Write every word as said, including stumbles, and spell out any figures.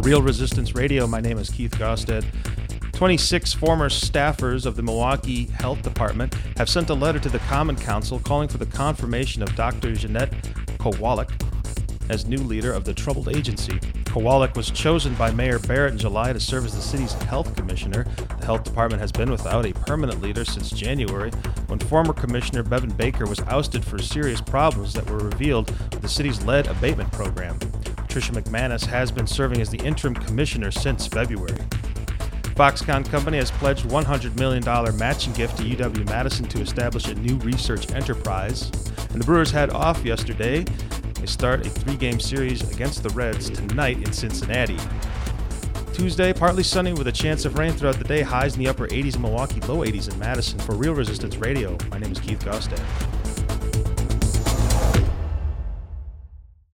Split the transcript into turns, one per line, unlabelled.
Real Resistance Radio, my name is Keith Gosted. twenty-six former staffers of the Milwaukee Health Department have sent a letter to the Common Council calling for the confirmation of Doctor Jeanette Kowalik as new leader of the troubled agency. Kowalik was chosen by Mayor Barrett in July to serve as the city's health commissioner. The health department has been without a permanent leader since January, when former commissioner Bevan Baker was ousted for serious problems that were revealed with the city's lead abatement program. Patricia McManus has been serving as the interim commissioner since February. Foxconn Company has pledged one hundred million dollars matching gift to U W-Madison to establish a new research enterprise. And the Brewers had off yesterday. They start a three-game series against the Reds tonight in Cincinnati. Tuesday, partly sunny with a chance of rain throughout the day. Highs in the upper eighties in Milwaukee, low eighties in Madison. For Real Resistance Radio, my name is Keith Gostad.